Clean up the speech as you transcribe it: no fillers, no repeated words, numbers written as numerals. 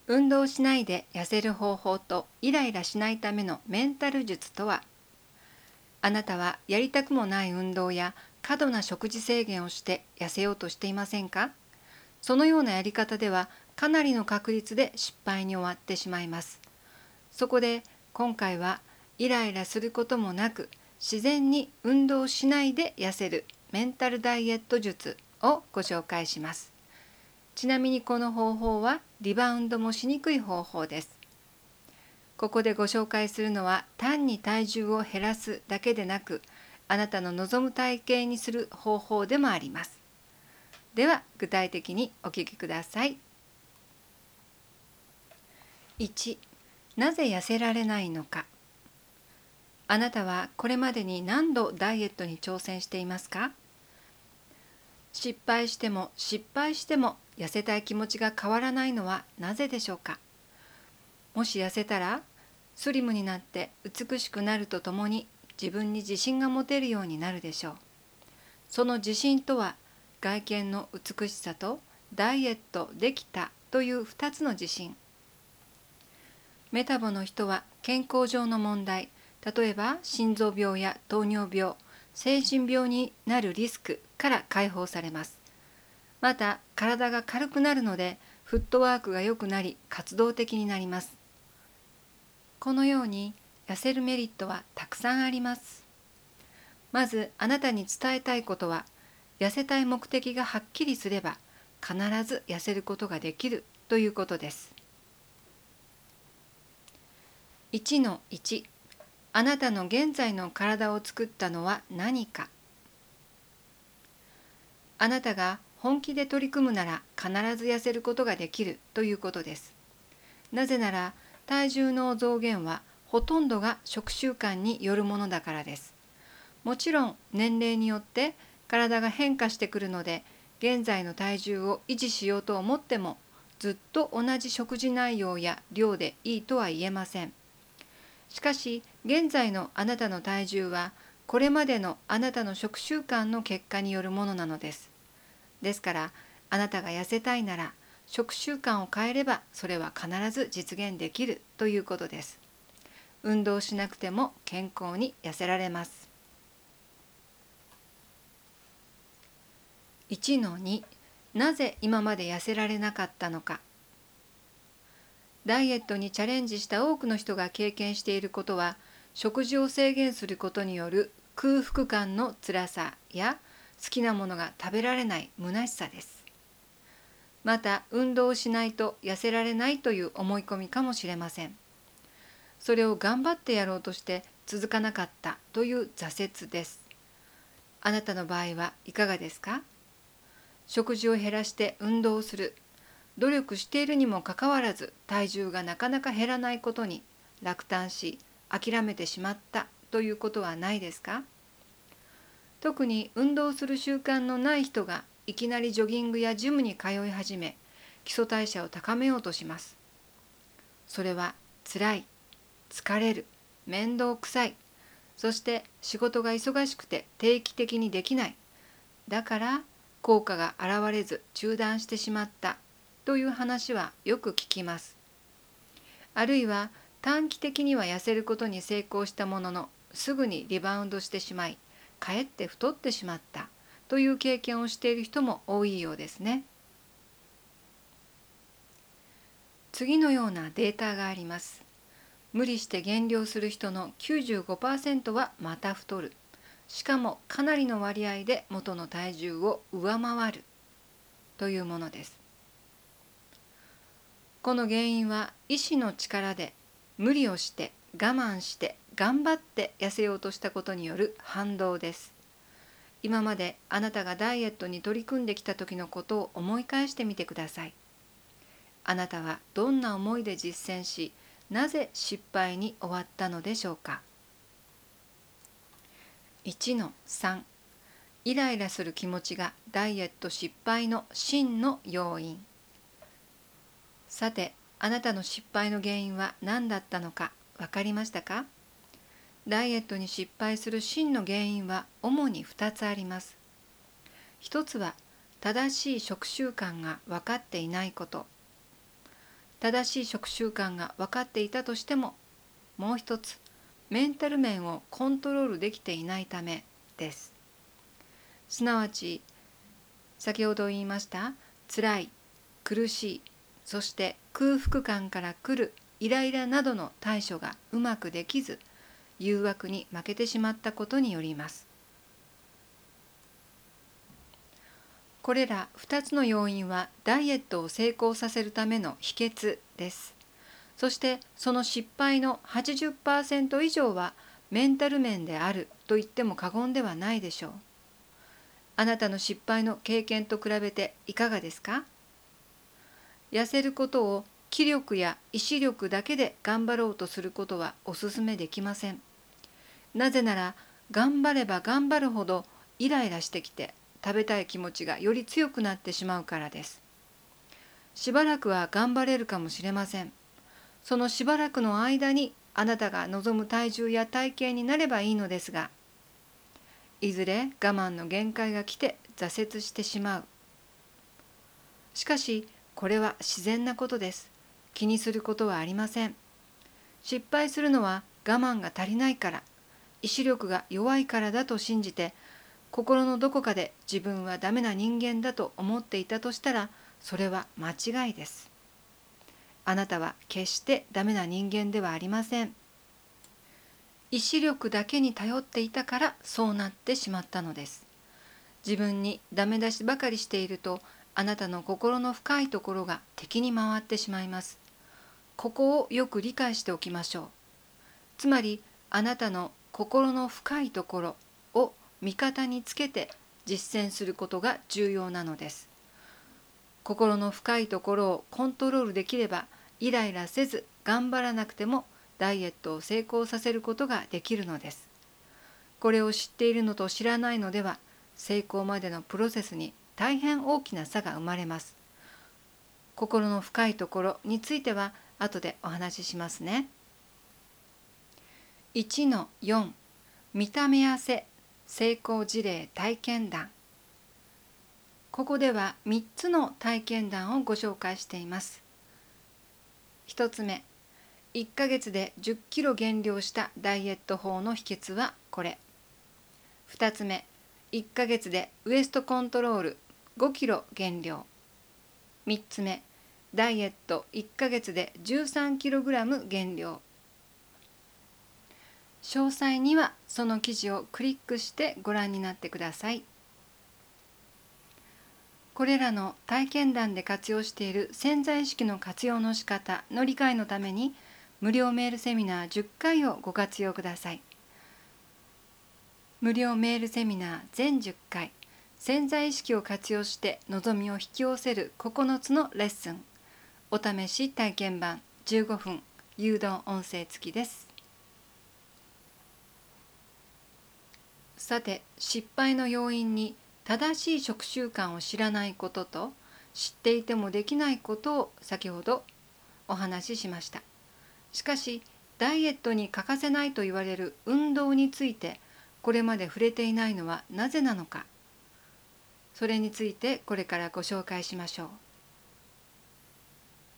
運動しないで痩せる方法とイライラしないためのメンタル術とは。あなたはやりたくもない運動や過度な食事制限をして痩せようとしていませんか？そのようなやり方ではかなりの確率で失敗に終わってしまいます。そこで今回はイライラすることもなく自然に運動しないで痩せるメンタルダイエット術をご紹介します。ちなみにこの方法はリバウンドもしにくい方法です。ここでご紹介するのは単に体重を減らすだけでなく、あなたの望む体型にする方法でもあります。では具体的にお聞きください。1、なぜ痩せられないのか。あなたはこれまでに何度ダイエットに挑戦していますか？失敗しても失敗しても痩せたい気持ちが変わらないのはなぜでしょうか？もし痩せたら、スリムになって美しくなるとともに自分に自信が持てるようになるでしょう。その自信とは、外見の美しさとダイエットできたという2つの自信。メタボの人は健康上の問題、例えば心臓病や糖尿病、精神病になるリスクから解放されます。また体が軽くなるのでフットワークが良くなり活動的になります。このように痩せるメリットはたくさんあります。まずあなたに伝えたいことは、痩せたい目的がはっきりすれば必ず痩せることができるということです。1-1、あなたの現在の体を作ったのは何か。あなたが本気で取り組むなら必ず痩せることができるということです。なぜなら体重の増減はほとんどが食習慣によるものだからです。もちろん年齢によって体が変化してくるので、現在の体重を維持しようと思ってもずっと同じ食事内容や量でいいとは言えません。しかし現在のあなたの体重はこれまでのあなたの食習慣の結果によるものなのです。ですからあなたが痩せたいなら食習慣を変えればそれは必ず実現できるということです。運動しなくても健康に痩せられます。1-2、なぜ今まで痩せられなかったのか。ダイエットにチャレンジした多くの人が経験していることは、食事を制限することによる空腹感の辛さや好きなものが食べられない虚しさです。また運動をしないと痩せられないという思い込みかもしれません。それを頑張ってやろうとして続かなかったという挫折です。あなたの場合はいかがですか？食事を減らして運動をする、努力しているにもかかわらず体重がなかなか減らないことに落胆し諦めてしまったということはないですか？特に運動する習慣のない人がいきなりジョギングやジムに通い始め、基礎代謝を高めようとします。それは辛い、疲れる、面倒くさい、そして仕事が忙しくて定期的にできない、だから効果が現れず中断してしまったという話はよく聞きます。あるいは短期的には痩せることに成功したものの、すぐにリバウンドしてしまい、かえって太ってしまったという経験をしている人も多いようですね。次のようなデータがあります。無理して減量する人の 95% はまた太る。しかもかなりの割合で元の体重を上回るというものです。この原因は意志の力で無理をして我慢して頑張って痩せようとしたことによる反動です。今まであなたがダイエットに取り組んできた時のことを思い返してみてください。あなたはどんな思いで実践し、なぜ失敗に終わったのでしょうか。1-3、イライラする気持ちがダイエット失敗の真の要因。さて、あなたの失敗の原因は何だったのか分かりましたか？ダイエットに失敗する真の原因は主に2つあります。1つは正しい食習慣が分かっていないこと。 正しい食習慣が分かっていたとしても、もう一つ、メンタル面をコントロールできていないためです。すなわち、先ほど言いました辛い、苦しい、そして空腹感から来るイライラなどの対処がうまくできず、誘惑に負けてしまったことによります。これら2つの要因はダイエットを成功させるための秘訣です。そしてその失敗の 80% 以上はメンタル面であると言っても過言ではないでしょう。あなたの失敗の経験と比べていかがですか？痩せることを気力や意志力だけで頑張ろうとすることはお勧めできません。なぜなら頑張れば頑張るほどイライラしてきて食べたい気持ちがより強くなってしまうからです。しばらくは頑張れるかもしれません。そのしばらくの間にあなたが望む体重や体型になればいいのですが、いずれ我慢の限界が来て挫折してしまう。しかしこれは自然なことです。気にすることはありません。失敗するのは我慢が足りないから、意志力が弱いからだと信じて、心のどこかで自分はダメな人間だと思っていたとしたら、それは間違いです。あなたは決してダメな人間ではありません。意志力だけに頼っていたからそうなってしまったのです。自分にダメ出しばかりしていると、あなたの心の深いところが敵に回ってしまいます。ここをよく理解しておきましょう。つまり、あなたの心の深いところを味方につけて実践することが重要なのです。心の深いところをコントロールできれば、イライラせず頑張らなくてもダイエットを成功させることができるのです。これを知っているのと知らないのでは、成功までのプロセスに大変大きな差が生まれます。心の深いところについては後でお話ししますね。1-4 見た目痩せ成功事例体験談。ここでは3つの体験談をご紹介しています。1つ目、1ヶ月で10キロ減量したダイエット法の秘訣はこれ。2つ目、1ヶ月でウエストコントロール5キロ減量。3つ目、ダイエット1ヶ月で13キログラム減量。詳細にはその記事をクリックしてご覧になってください。これらの体験談で活用している潜在意識の活用の仕方の理解のために、無料メールセミナー10回をご活用ください。無料メールセミナー全10回、潜在意識を活用して望みを引き寄せる9つのレッスン。お試し体験版15分誘導音声付きです。さて、失敗の要因に正しい食習慣を知らないことと知っていてもできないことを先ほどお話ししました。しかしダイエットに欠かせないと言われる運動についてこれまで触れていないのはなぜなのか。それについてこれからご紹介しましょう。